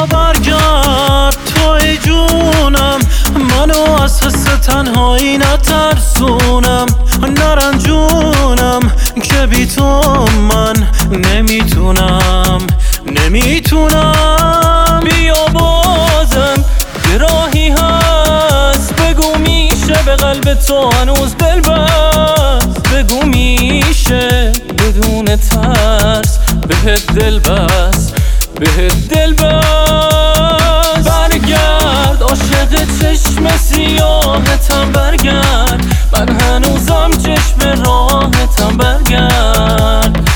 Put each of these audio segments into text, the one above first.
بیا برگرد تو ای جونم، منو از حس تنهایی نترسونم، نرنجونم که بی تو من نمیتونم. بیا بازم یه راهی هست، بگو میشه به قلب تو هنوز دل بست، بگو میشه بدون ترس بهت دل بست. برگرد عاشق چشم سیاهتم، برگرد من هنوزم چشم راهتم، برگرد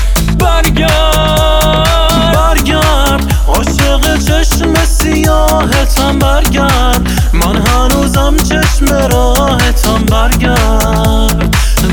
عاشق چشم سیاهتم، برگرد من هنوزم چشم راهتم، برگرد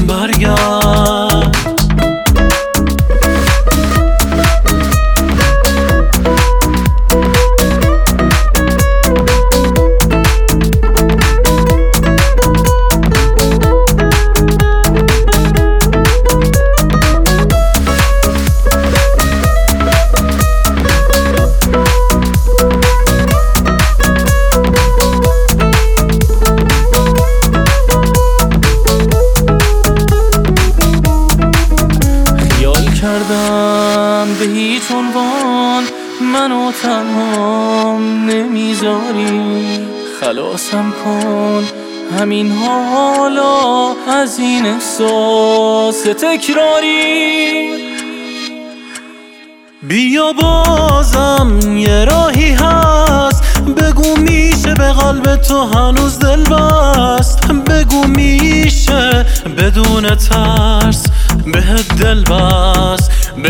کردم به هیچ عنوان منو تنها نمیذاری، خلاصم کن همین حالا از این احساس تکراری. بیا بازم یه راهی هست، بگو میشه به قلب تو هنوز دل بست، بگو میشه بدون ترس بهت دل بست.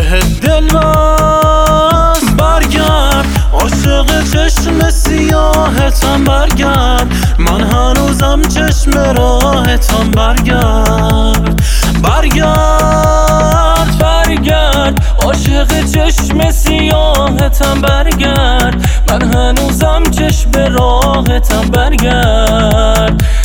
برگرد عاشق چشم سیاهتم، برگرد من هنوزم چشم راهتم، برگرد عاشق چشم سیاهتم، برگرد من هنوزم چشم راهتم، برگرد